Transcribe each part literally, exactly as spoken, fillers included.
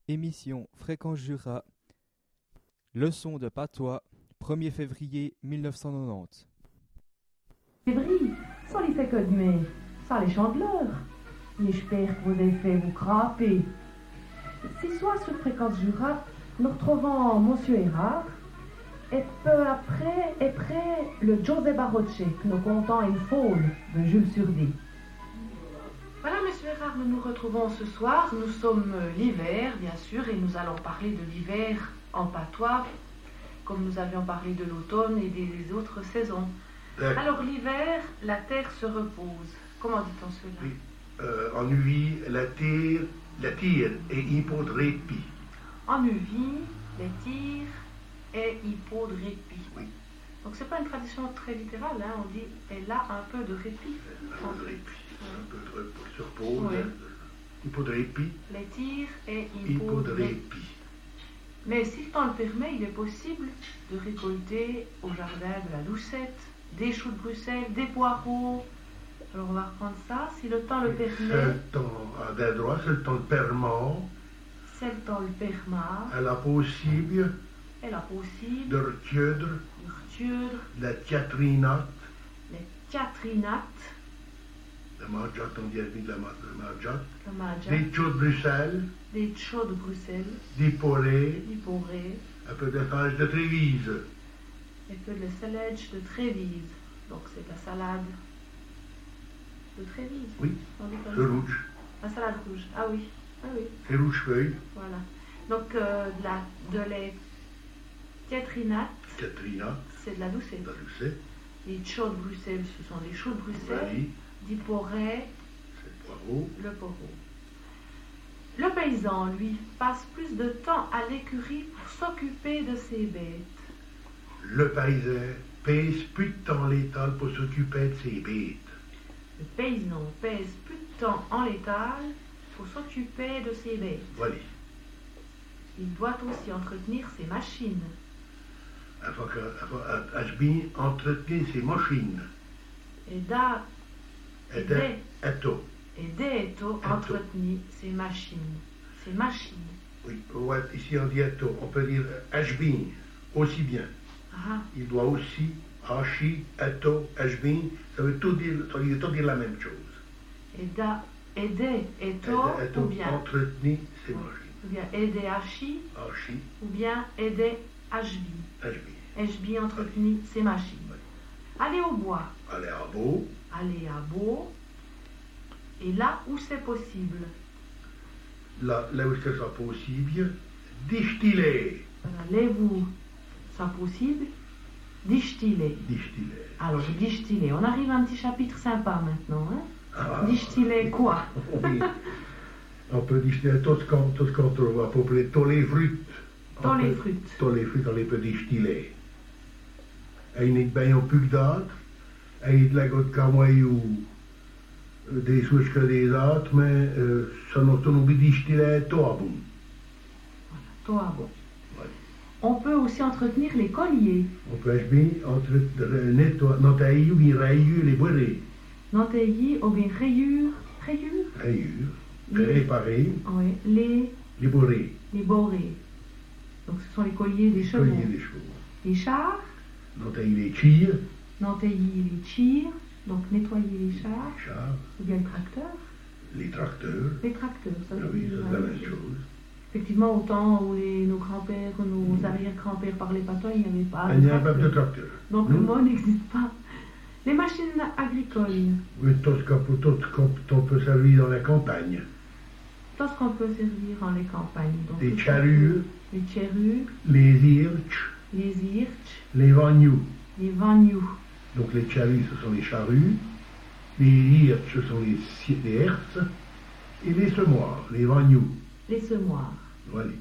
Émission Fréquence Jura. Leçon de patois, premier février mille neuf cent quatre-vingt-dix. Février, sans les secondes, mais sans les chandeleurs. J'espère que vos effets vous crampez. Ce soir sur Fréquence Jura, nous retrouvons Monsieur Erard et peu après et près le José Barocce que nous comptons une foule de Jules Surdé. Voilà, Monsieur Erard, nous nous retrouvons ce soir. Nous sommes l'hiver, bien sûr, et nous allons parler de l'hiver en patois, comme nous avions parlé de l'automne et des autres saisons. D'accord. Alors l'hiver, la terre se repose. Comment dit-on cela? Oui. Euh, en Uvie, la terre, la terre est hypodrépie. En Uvie, les tirs et hypodrépie. Oui. Donc c'est pas une tradition très littérale, hein. On dit elle a un peu de répit. Un peu de répit. Un peu de repos, se repose. Oui. Hypodrépie. Les tirs et hypodrépie. Hypodrépie. Mais si le temps le permet, il est possible de récolter au jardin de la Doucette des choux de Bruxelles, des poireaux. Alors on va reprendre ça, si le temps le C'est permet. le temps à des droits, c'est le temps le permet. C'est le temps le permet. Elle a possible Elle a possible de retiudre de retiudre la tiatrinate, les tiatrinates, la marjate, on dit de la mar- la marjate, le maja, des choux de Bruxelles, des choux de Bruxelles, des porées, du poré, un peu de fage de Trévise. et que le salage de Trévise. Donc c'est la salade de Trévise. Oui, On dit comme le ça. rouge, La salade rouge. Ah oui, ah oui, c'est rouge-feuille, voilà. Donc euh, de, la, de les tiatrinates, tiatrinate, c'est de la doucette. la doucette, Les choux de Bruxelles, ce sont les choux de Bruxelles. oui, Du poré, c'est le poireau. le poireau. Le paysan, lui, passe plus de temps à l'écurie pour s'occuper de ses bêtes. Le paysan pèse plus de temps l'étal pour s'occuper de ses bêtes. Le paysan pèse plus de temps en l'étal pour s'occuper de ses bêtes. Voilà. Il doit aussi entretenir ses machines. Avant que, avant, à, à bien entretenir ses machines. Et da, Et Aider. d'un étau. et d'eto entretenir ses machines. Ses machines. Oui, ouais, ici on dit étau. On peut dire hbin aussi bien. Ah, Il doit aussi, hachi, étau, hbin, ça veut tout dire, ça veut tout dire la même chose. et da, aider, eto, Aider, étau, ou bien, entretenir ses machines. ou bien aider hachi, Hachi, ou bien aider hbi. hbin. Hbi entretenir ses machines. Aller au bois. Aller à beau, Aller à Beau, et là où c'est possible. là, là où c'est ça possible, distiller. Allez-vous, ça possible, distiller. Distiller. Alors, distiller, on arrive à un petit chapitre sympa maintenant. Hein? Ah. Distiller quoi? Oui. On peut distiller tout ce qu'on tout ce qu'on trouve, à peu près tous les fruits. Tous On les peut- fruits. Tous les fruits, on les peut distiller. Et il n'y a pas plus que d'autres. Et il y a de la goutte camoye ou euh, des souches que des autres, mais euh, ça nous on oublie de distiller tout à bout. Toi, bon. Ouais. On peut aussi entretenir les colliers. On peut bien entre nettoyer, nettoyer ou bien rayure les bourrées. Nantaillis, ou bien rayures, rayures, Rayure, Les- réparer oui, les, les bourrées. les borées. Donc ce sont les colliers des chevaux. Collier les chevaux. Les chars, Nettoyer les tires, nantaillis les tires, donc nettoyer les chars, les chars, ou bien le tracteur. les tracteurs. Les tracteurs, ça Ah veut oui, dire, c'est la euh, même chose. Effectivement, au temps où les, nos grands-pères, nos arrière-grands-pères parlaient patois, il n'y avait pas Il de n'y a pas de tracteur. tracteur. Donc le Non? mot n'existe pas. Les machines agricoles, Oui, tout ce qu'on peut, tout ce qu'on peut servir dans la campagne. tout ce qu'on peut servir dans les campagnes. Donc, Les tout ce charrues, qu'on peut- Les charrues, les hirches, les hirches, les vagnoux. les vagnoux. Donc les charrues, ce sont les charrues. Les hirches, ce sont les, si- les herses. Et les semoirs, les vagnoux. Les semoirs. Voilà.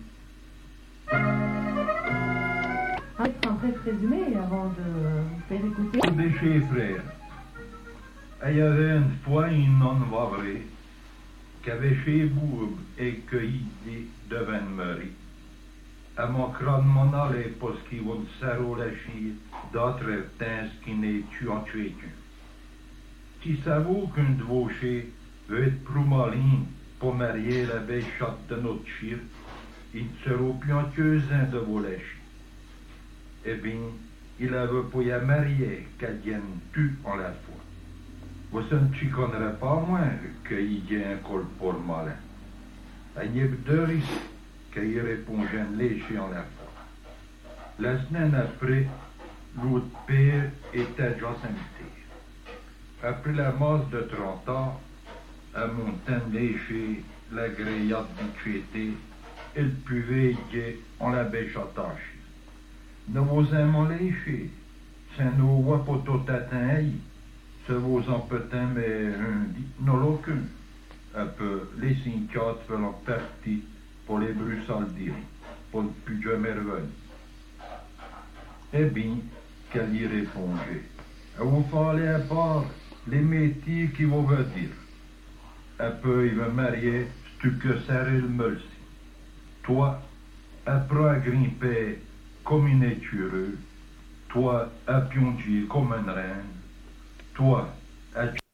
Un bref résumé avant de vous faire écouter. Des chez frères. Il y avait une fois une non vrai qui avait chez Bourg et cueilli des devins meuris. À mon crâne mon allée parce qu'ils vont serrer la chie d'autres tins qui n'est tu en tué tu. Si ça vaut qu'un dvauché veut être proumaline pour marier la belle chatte de notre chire, il sera piontieusement de vos lèches. Eh bien, il avait pour y marier qu'elle vienne tu en la foi. Vous ne chiconnerez pas moins qu'il y ait un col pour malin. Il y a deux risques qu'il répondait léger en la foi. La semaine après, l'autre père était déjà cimetière. Après la mort de trente ans, à montagne léger, la grillade d'écrité, il pouvait y on la bêche attachée. Nous vous aimons léger, c'est nous voix pour tout atteindre, c'est vos empêtins, mais un dit, non l'aucun. Un peu, les cinq quatre font partie pour les Bruxelles dire, pour le plus jamais revenu. Eh bien, qu'elle y répondait. Vous fallait à part les métiers qui vous veut dire. Un peu, il veut marier, c'est que serrer le merci. Toi, après à grimper comme une écureuil, toi, à pionger comme une reine, toi, à